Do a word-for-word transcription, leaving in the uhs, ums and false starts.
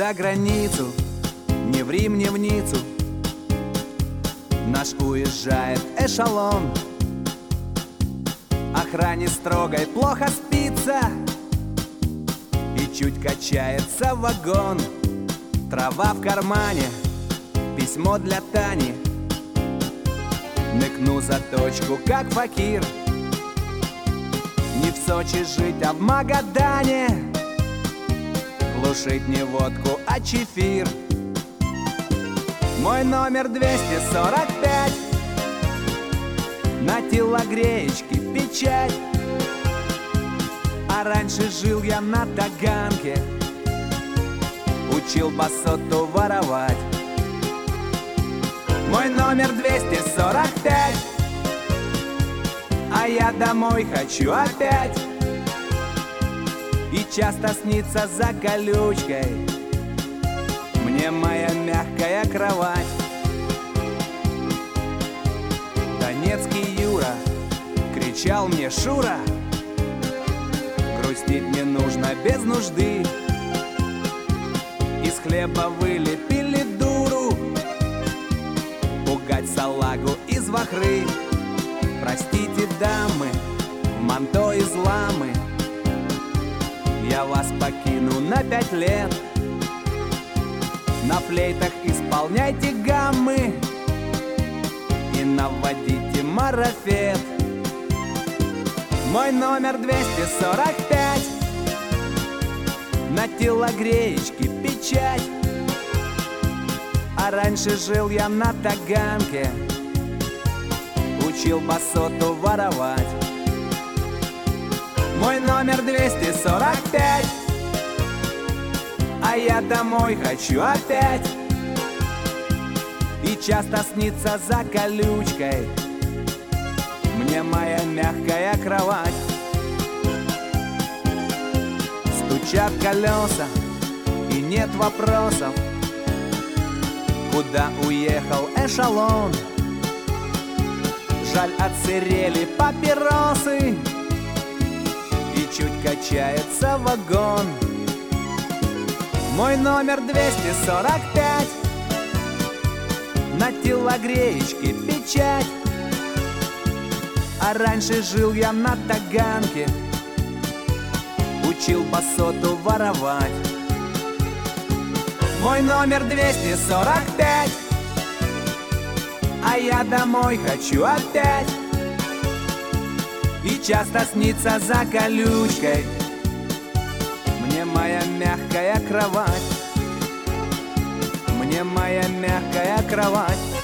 за границу, ни в Рим, ни в Ниццу. Наш уезжает эшелон. Охране строгой плохо спится, и чуть качается вагон. Трава в кармане, письмо для Тани. Ныкну за точку, как факир. Не в Сочи жить, а в Магадане. Глушить не водку, а чефир. Мой номер двести сорок пять. На телогреечке печать. А раньше жил я на Таганке. Учил басоту воровать. Мой номер двести сорок пять. А я домой хочу опять. И часто снится за колючкой мне моя мягкая кровать. Донецкий Юра кричал мне: Шура, грустить не нужно без нужды. Из хлеба вылепили дуру, пугать салагу из вахры. Простите, дамы, в манто из ламы, я вас покину на пять лет. На флейтах исполняйте гаммы и наводите марафет. Мой номер двести сорок пять. На телогреечке печать. А раньше жил я на Таганке. Учил басоту воровать. Мой номер двести сорок пять. А я домой хочу опять. И часто снится за колючкой мне моя мягкая кровать. Стучат колеса и нет вопросов, куда уехал эшелон. Жаль, отсырели папиросы и чуть качается вагон. Мой номер двести сорок пять. На телогреечке печать. А раньше жил я на Таганке. Учил басоту воровать. Мой номер двести сорок пять. А я домой хочу опять. И часто снится за колючкой мне моя мягкая кровать. Мне моя мягкая кровать.